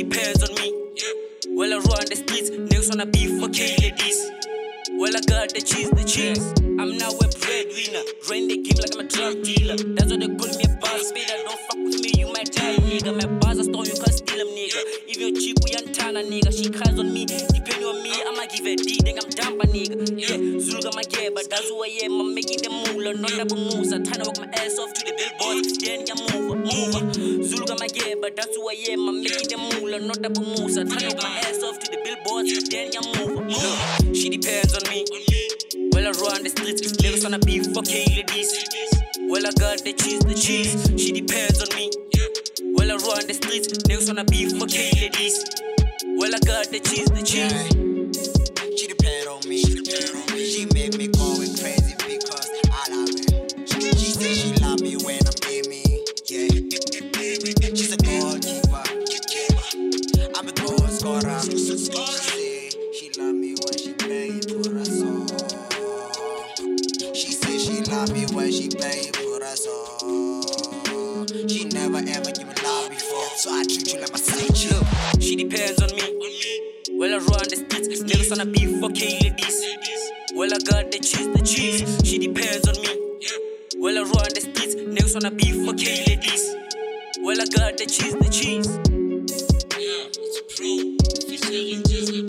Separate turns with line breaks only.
depends on me. Well, I run the streets, niggas wanna be for ladies. Well, I got the cheese. I'm now a breadwinner. Run the game like I'm a drug dealer. That's why they call me a boss. Better don't fuck with me, you might die, nigga. My bars are stolen, you can't steal them, nigga. Even your chick, we antana, nigga. She cries on me, depending on me, I'ma give a D, think I'm dumb, nigga. Yeah, Zuluga my gear, but that's who I am. I'm making them moolah, not double moves. I'm trying to walk my ass off to the billboard. Then you mover. Zuluga my gear, but that's who I am. I'm making them moolah, not double moves. I'm trying to walk my ass off to the billboards. Then you mover. She depends on me. Well, I run the streets, niggas wanna be for ladies. Well, I got the cheese. She depends on me. Well, I run the streets, niggas wanna be for ladies. Well, I got the cheese.
She depend on me. She make me going crazy because I love her. She say she love me when I'm in me. Yeah. She's a goalkeeper. I'm a goal scorer. She say she love me when she play for us all. She say she love me when she play for us all. She never ever give me love before, so I treat you like my side chick.
Look, she depends on me. Well, I run the streets, niggas wanna be for ladies. Well, I got the cheese. She depends on me. Well, I run the streets, niggas wanna be for ladies. Well, I got the cheese.
Yeah, it's a pro. Featuring just